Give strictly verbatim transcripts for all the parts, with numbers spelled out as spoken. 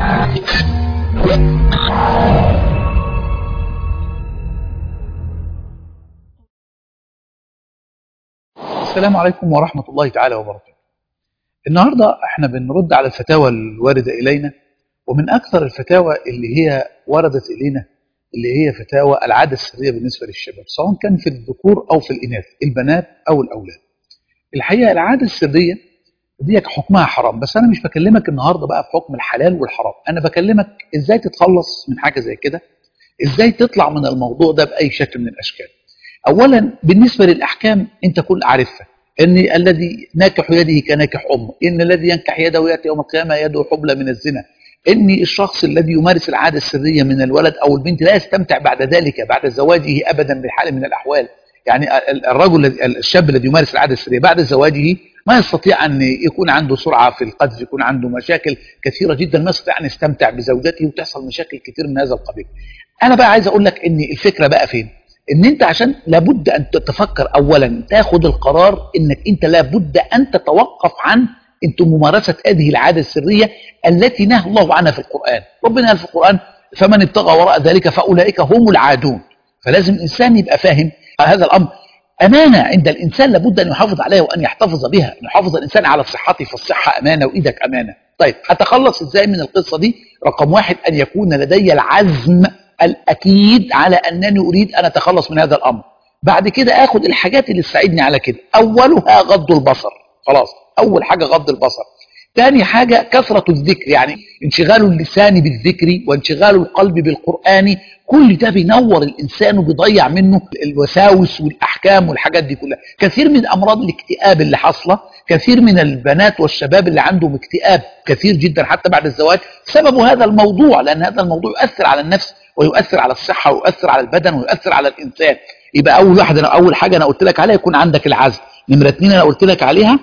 السلام عليكم ورحمة الله تعالى وبركاته. النهاردة احنا بنرد على الفتاوى الواردة إلينا، ومن أكثر الفتاوى اللي هي وردت إلينا اللي هي فتاوى العادة السرية بالنسبة للشباب، سواء كان في الذكور أو في الإناث، البنات أو الأولاد. الحقيقة العادة السرية دي حكمها حرام، بس أنا مش بكلمك النهاردة بقى في حكم الحلال والحرام، أنا بكلمك إزاي تتخلص من حاجة زي كده، إزاي تطلع من الموضوع ده بأي شكل من الأشكال. أولا بالنسبة للأحكام أنت كل عارفها، أن الذي ناكح يده كناكح أمه، إن الذي ينكح يده يأتي يوم القيامة يده حبلى من الزنا، إن الشخص الذي يمارس العادة السرية من الولد أو البنت لا يستمتع بعد ذلك بعد زواجه أبدا بحال من الأحوال. يعني الرجل الشاب الذي يمارس العادة السرية بعد زواجه ما يستطيع أن يكون عنده سرعة في القذف، يكون عنده مشاكل كثيرة جدا، ما يستطيع أن يستمتع بزوجته، وتحصل مشاكل كثير من هذا القبيل. أنا بقى عايز أقول لك إن الفكرة بقى فين؟ ان انت عشان لابد ان تتفكر اولا تاخد القرار انك انت لابد ان تتوقف عن انت ممارسة هذه العادة السرية التي نهى الله عنها في القرآن. ربنا قال في القرآن فمن ابتغى وراء ذلك فأولئك هم العادون. فلازم الإنسان يبقى فاهم هذا الأمر أمانة عند الإنسان، لابد أن يحافظ عليها وأن يحتفظ بها، أن يحافظ الإنسان على صحته، فالصحة أمانة وإيدك أمانة. طيب هتخلص إزاي من القصة دي؟ رقم واحد أن يكون لدي العزم الأكيد على أنني أريد أن أتخلص من هذا الأمر. بعد كده أخذ الحاجات اللي تساعدني على كده. أولها غض البصر، خلاص أول حاجة غض البصر. ثاني حاجة كثرة الذكر، يعني انشغال اللسان بالذكر وانشغال القلب بالقرآن، كل ده بينور الإنسان وبيضيع منه الوساوس والأحكام والحاجات دي كلها. كثير من أمراض الاكتئاب اللي حاصلة، كثير من البنات والشباب اللي عندهم اكتئاب كثير جدا حتى بعد الزواج سبب هذا الموضوع، لأن هذا الموضوع يؤثر على النفس ويؤثر على الصحة ويؤثر على البدن ويؤثر على الإنسان. يبقى أول واحد أنا أول حاجة أنا قلت لك عليها يكون عندك العزم. نمرة اتنين أنا قلت لك عليها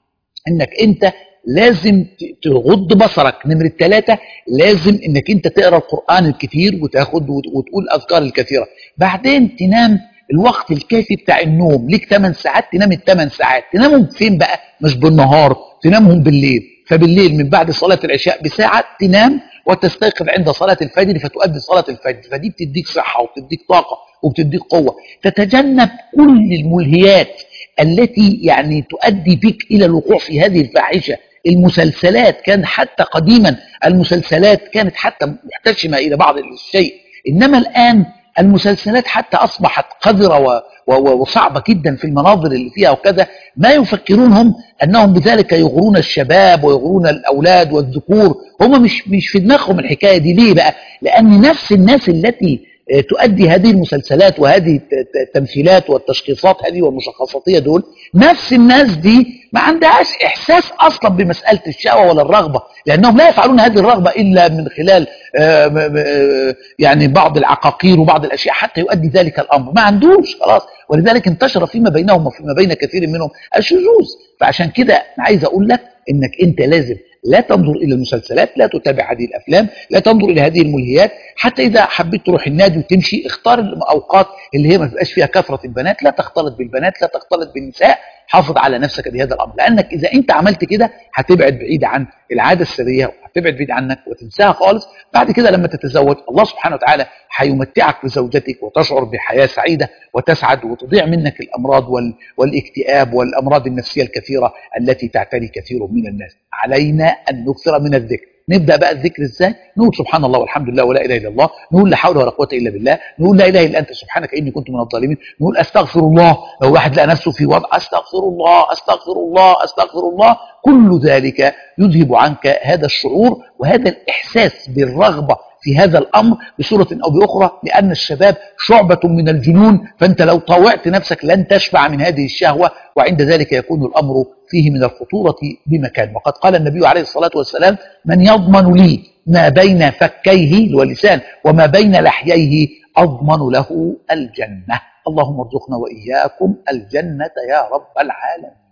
إنك أنت لازم تغض بصرك. نمرة ثلاثة لازم إنك أنت تقرأ القرآن الكثير وتاخد وتقول أذكار الكثيرة. بعدين تنام الوقت الكافي بتاع النوم، ليك ثمان ساعات تنام الثمان ساعات. تنامهم فين بقى؟ مش بالنهار، تنامهم بالليل. فبالليل من بعد صلاة العشاء بساعة تنام وتستيقظ عند صلاة الفجر فتؤدي صلاة الفجر، فدي بتديك صحة وبتديك طاقة وبتديك قوة. تتجنب كل الملهيات التي يعني تؤدي بك إلى الوقوع في هذه الفاحشة. المسلسلات كان حتى قديما المسلسلات كانت حتى محتشمة إلى بعض الشيء، إنما الآن المسلسلات حتى أصبحت قذرة وصعبة جدا في المناظر اللي فيها وكذا. ما يفكرون هم أنهم بذلك يغرون الشباب ويغرون الأولاد والذكور، هم مش مش في دماغهم الحكاية دي. ليه بقى؟ لأن نفس الناس التي تؤدي هذه المسلسلات وهذه التمثيلات والتشخيصات هذه والمشخصاتية دول، نفس الناس دي ما عندهاش إحساس أصلا بمسألة الشهوة ولا الرغبة، لأنهم لا يفعلون هذه الرغبة إلا من خلال يعني بعض العقاقير وبعض الأشياء حتى يؤدي ذلك الأمر. ما عندوش خلاص، ولذلك انتشر فيما بينهم وفيما بين كثير منهم الشذوذ. فعشان كده أنا عايز أقول لك إنك أنت لازم لا تنظر إلى المسلسلات، لا تتابع هذه الأفلام، لا تنظر إلى هذه الملهيات. حتى إذا حبيت تروح النادي وتمشي اختار الأوقات اللي هي ما تبقاش فيها كثرة البنات، لا تختلط بالبنات، لا تختلط بالنساء. حافظ على نفسك بهذا الأمر، لأنك إذا أنت عملت كده هتبعد بعيد عن العادة السرية وهتبعد بعيد عنك وتنساها خالص. بعد كده لما تتزوج الله سبحانه وتعالى هيمتعك بزوجتك وتشعر بحياة سعيدة وتسعد وتضيع منك الأمراض والاكتئاب والأمراض النفسية الكثيرة التي تعتري كثير من الناس. علينا أن نكثر من الذكر. نبدأ بقى الذكر ازاي؟ نقول سبحان الله والحمد لله ولا إله إلا الله، نقول لا حول ولا قوة إلا بالله، نقول لا إله إلا أنت سبحانك إني كنت من الظالمين، نقول أستغفر الله. لو واحد لقى نفسه في وضع أستغفر الله أستغفر الله أستغفر الله، كل ذلك يذهب عنك هذا الشعور وهذا الإحساس بالرغبة في هذا الأمر بصورة أو بأخرى، لأن الشباب شعبة من الجنون، فأنت لو طوعت نفسك لن تشبع من هذه الشهوة، وعند ذلك يكون الأمر فيه من الخطورة بمكان. وقد قال النبي عليه الصلاة والسلام من يضمن لي ما بين فكيه واللسان وما بين لحييه أضمن له الجنة. اللهم ارزقنا وإياكم الجنة يا رب العالمين.